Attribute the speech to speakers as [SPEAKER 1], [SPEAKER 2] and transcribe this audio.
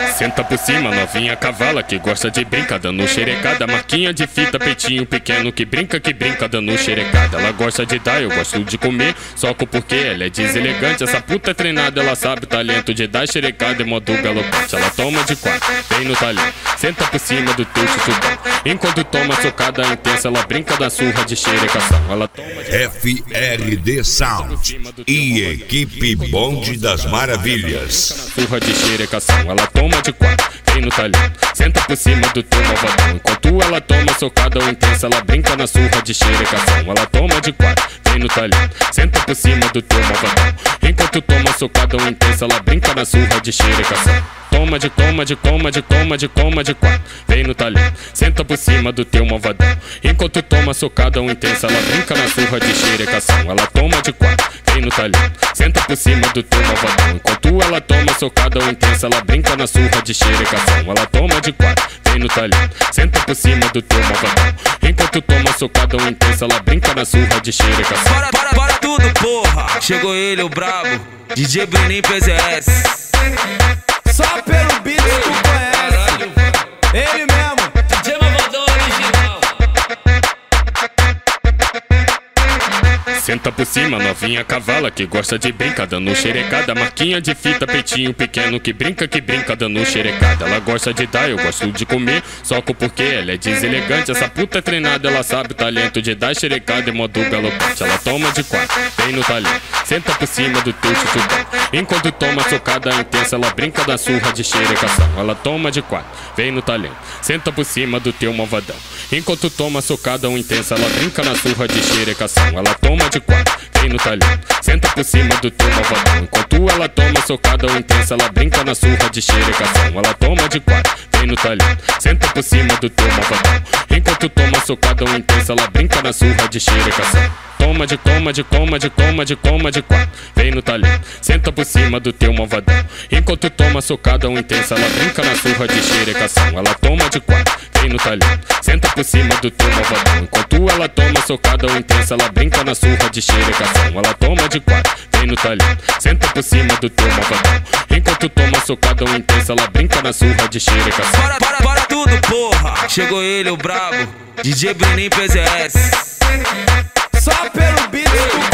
[SPEAKER 1] Senta por cima, novinha cavala que gosta de brincar, dando xerecada. Marquinha de fita, peitinho pequeno que brinca, dando xerecada. Ela gosta de dar, eu gosto de comer, soco porque ela é deselegante. Essa puta é treinada, ela sabe o talento de dar xerecada em modo galopante. Ela toma de quatro, vem no talento, senta por cima do teu chuchutão. Enquanto toma socada intensa, ela brinca da surra de xerecação. Ela toma de
[SPEAKER 2] FRD Sound e equipe Bonde das Maravilhas.
[SPEAKER 1] Surra de xerecação, ela toma de quatro, vem no talento, senta por cima do teu malvadão. Enquanto ela toma socada intensa, ela brinca na surra de xerecação. Ela toma de quatro, vem no talento, senta por cima do teu malvadão. Enquanto toma socada intensa, ela brinca na surra de xerecação. Toma de quatro, vem no talento, senta por cima do teu malvadão. Enquanto toma socada intensa, ela brinca na surra de xerecação. Ela toma de quatro, vem no talento, senta por cima do teu malvadão. Enquanto ela toma socada intensa, ela brinca na surra de xerecação. Ela toma de quatro, vem no talento, senta por cima do teu malvadão. Enquanto toma socada intensa, ela brinca na surra de xerecação.
[SPEAKER 3] Para tudo, porra! Chegou ele, o brabo, DJ Bruninho PZS.
[SPEAKER 4] Só pelo beat tu conhece. Ele mesmo,
[SPEAKER 3] DJ Malvadão original.
[SPEAKER 1] Senta por cima, novinha cavala que gosta de brincar, dando xerecada. Marquinha de fita, peitinho pequeno que brinca, dando xerecada. Ela gosta de dar, eu gosto de comer, soco porque ela é deselegante. Essa puta é treinada, ela sabe o talento de dar xerecada em modo galopante. Ela toma de quatro, vem no talento, senta por cima do teu chuchutão. Enquanto toma socada intensa, ela brinca da surra de xerecação. Ela toma de quatro, vem no talento, senta por cima do teu malvadão. Enquanto toma socada intensa, ela brinca na surra de xerecação. Ela toma de quatro, vem no talento, senta por cima do teu malvadão. Enquanto ela toma socada intensa, ela brinca na surra de xerecação. Ela toma de quatro, vem no talento, senta por cima do teu malvadão. Enquanto toma socada intensa, ela brinca na surra de xerecação. Toma de quatro, vem no talento, senta por cima do teu malvadão. Enquanto toma socada intensa, ela brinca na surra de xerecação. Ela toma de quatro, vem no talento, senta por cima do teu malvadão. Enquanto ela toma socada intensa, ela brinca na surra de xerecação. Ela toma de quatro, vem no talento, senta por cima do teu malvadão. Enquanto toma socada intensa, ela brinca na surra de xerecação.
[SPEAKER 3] Para tudo, porra! Chegou ele, o brabo, DJ Bruninho PZS.
[SPEAKER 4] só pelo beat tu